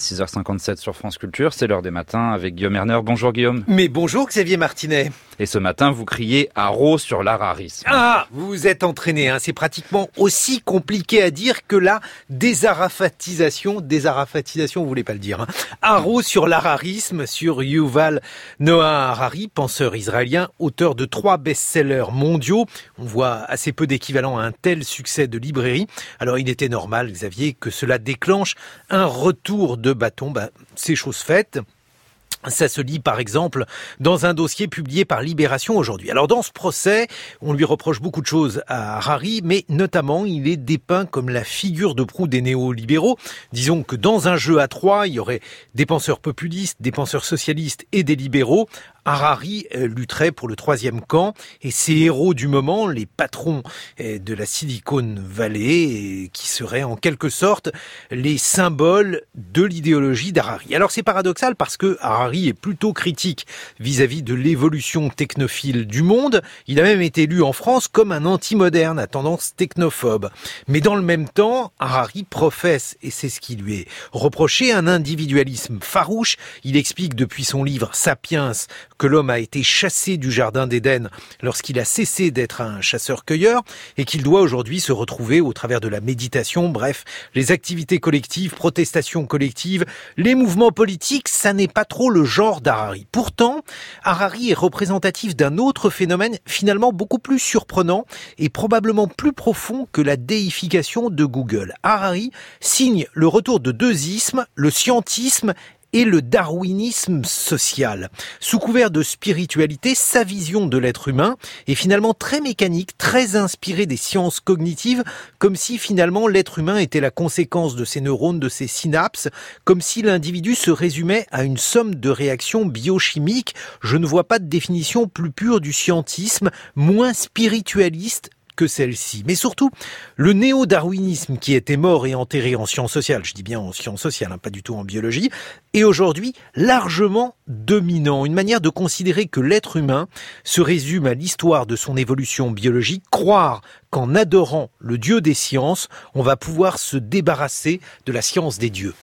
6h57 sur France Culture, c'est l'heure des matins avec Guillaume Erner. Bonjour Guillaume. Mais bonjour Xavier Martinet. Et ce matin, vous criez haro sur l'ararisme. Ah, vous vous êtes entraîné, hein. C'est pratiquement aussi compliqué à dire que la désarafatisation, vous voulez pas le dire, hein. Haro sur l'ararisme, sur Yuval Noah Harari, penseur israélien, auteur de 3 best-sellers mondiaux. On voit assez peu d'équivalent à un tel succès de librairie. Alors il était normal, Xavier, que cela déclenche un retour de bâton. C'est chose faite. Ça se lit par exemple dans un dossier publié par Libération aujourd'hui. Alors dans ce procès, on lui reproche beaucoup de choses à Harari, mais notamment il est dépeint comme la figure de proue des néolibéraux. Disons que dans un jeu à 3, il y aurait des penseurs populistes, des penseurs socialistes et des libéraux. Harari lutterait pour le 3e camp et ses héros du moment, les patrons de la Silicon Valley, qui seraient en quelque sorte les symboles de l'idéologie d'Harari. Alors c'est paradoxal parce que Harari est plutôt critique vis-à-vis de l'évolution technophile du monde. Il a même été lu en France comme un anti-moderne à tendance technophobe. Mais dans le même temps, Harari professe, et c'est ce qui lui est reproché, un individualisme farouche. Il explique depuis son livre Sapiens que l'homme a été chassé du jardin d'Éden lorsqu'il a cessé d'être un chasseur-cueilleur et qu'il doit aujourd'hui se retrouver au travers de la méditation, bref, les activités collectives, protestations collectives, les mouvements politiques, ça n'est pas trop le genre d'Harari. Pourtant, Harari est représentatif d'un autre phénomène finalement beaucoup plus surprenant et probablement plus profond que la déification de Google. Harari signe le retour de 2 ismes, le scientisme et le darwinisme social. Sous couvert de spiritualité, sa vision de l'être humain est finalement très mécanique, très inspirée des sciences cognitives, comme si finalement l'être humain était la conséquence de ses neurones, de ses synapses, comme si l'individu se résumait à une somme de réactions biochimiques. Je ne vois pas de définition plus pure du scientisme, moins spiritualiste que celle-ci. Mais surtout, le néo-darwinisme qui était mort et enterré en sciences sociales, je dis bien en sciences sociales, pas du tout en biologie, est aujourd'hui largement dominant. Une manière de considérer que l'être humain se résume à l'histoire de son évolution biologique, croire qu'en adorant le dieu des sciences, on va pouvoir se débarrasser de la science des dieux.